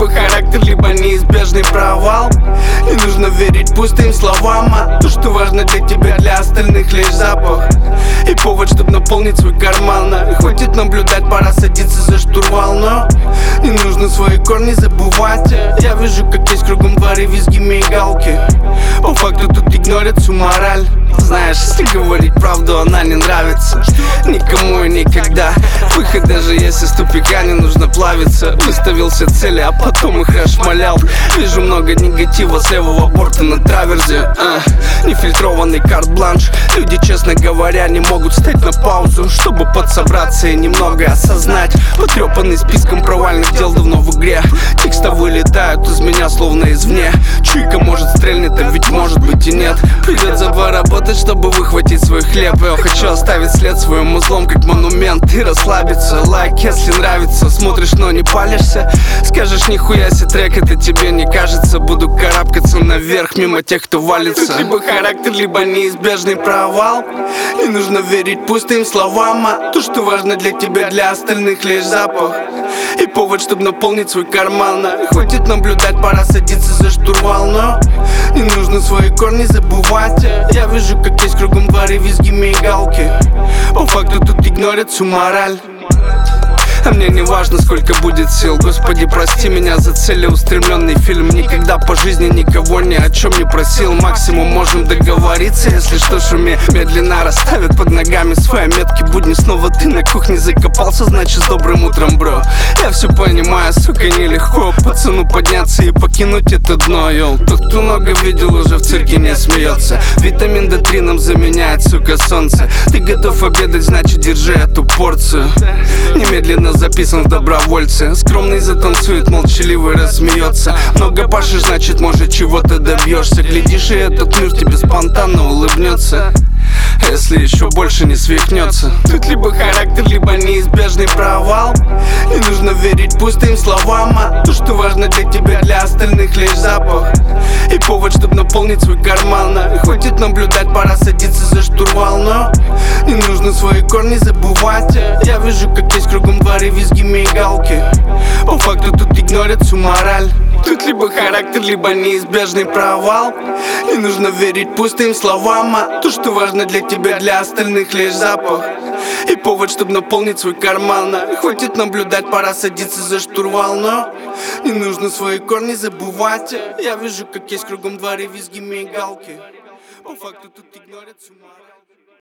либо характер, либо неизбежный провал. Не нужно верить пустым словам, а то, что важно для тебя, для остальных лишь запах и повод, чтобы наполнить свой карман. Хватит наблюдать, пора садиться за штурвал. Но не нужно свои корни забывать. Я вижу, как есть кругом дворе визги, мигалки. По факту тут игнорят всю мораль. Знаешь, если говорить правду, она не нравится никому и никогда. Выход, даже если с тупика не нужно плавиться. Выставил все цели, а потом их расшмалял. Вижу много негатива с левого борта на траверзе. Нефильтрованный карт-бланш. Люди, честно говоря, не могут стать на паузу, чтобы подсобраться и немного осознать. Потрепанный списком провальных дел давно в игре. Текстовые летают из меня словно извне. Чуйка может стрельнет, а ведь может быть и нет. Придется поработать, чтобы выхватить свой хлеб. Я хочу оставить след своим узлом, как монумент, и расслабиться. Лайк, если нравится, смотришь, но не палишься. Скажешь, нихуя себе трек, это тебе не кажется. Буду карабкаться наверх мимо тех, кто валится. Тут либо характер, либо неизбежный провал. Не нужно верить пустым словам, а то, что важно для тебя, для остальных лишь запах и повод, чтобы наполнить свой карман. Хватит наблюдать, пора садиться за штурвал. Но не нужно свои корни забывать. Я вижу, как есть кругом дворе визги, мигалки. По факту тут игнорят всю мораль. А мне не важно, сколько будет сил. Господи, прости меня за целеустремленный фильм. Никогда по жизни никого ни о чем не просил. Максимум можем договориться, если что, шуми. Медленно расставят под ногами свои метки. Будни снова ты на кухне закопался, значит с добрым утром, бро. Я все понимаю, сука, нелегко пацану подняться и покинуть это дно, йоу. Тот, кто много видел, уже в цирке не смеется. Витамин D3 нам заменяет, сука, солнце. Ты готов обедать, значит держи эту порцию. Немедленно записан в добровольце. Скромный затанцует, молчаливый рассмеется. Много пашешь, значит, может, чего-то добьешься. Глядишь, и этот мир тебе спонтанно улыбнется, если еще больше не свихнется. Тут либо характер, либо неизбежный провал. Не нужно верить пустым словам, а то, что важно для тебя, для остальных лишь запах и повод, чтобы наполнить свой карман. Хватит наблюдать, пора садиться за штурвал. Но не нужно свои корни забывать. Я вижу, как есть кругом дворе визги, мигалки. По факту тут игнорят всю мораль. Тут либо характер, либо неизбежный провал. Не нужно верить пустым словам, а то, что важно для тебя, для остальных лишь запах и повод, чтобы наполнить свой карман. Хватит наблюдать, пора садиться за штурвал. Но не нужно свои корни забывать. Я вижу, как есть кругом дворе визги, мигалки. По факту тут игнорят всю мораль.